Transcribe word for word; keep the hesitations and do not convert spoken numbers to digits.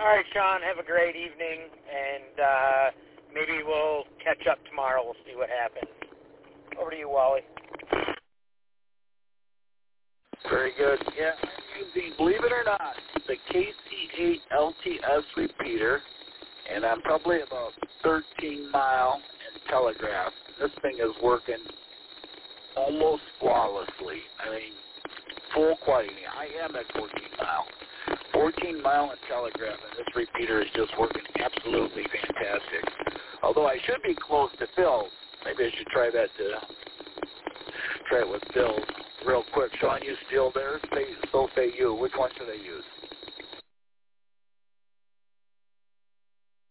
All right, Sean, have a great evening, and uh, maybe we'll catch up tomorrow. We'll see what happens. Over to you, Wally. Very good. Yeah, I'm using, believe it or not, the K C eight L T S repeater, and I'm probably about thirteen mile in telegraph. This thing is working almost flawlessly. I mean, full quality. I am at fourteen mile. fourteen mile in telegraph, and this repeater is just working absolutely fantastic. Although I should be close to Phil. Maybe I should try that to try it with Phil real quick. Sean, you still there? Say, so say you. Which one should I use?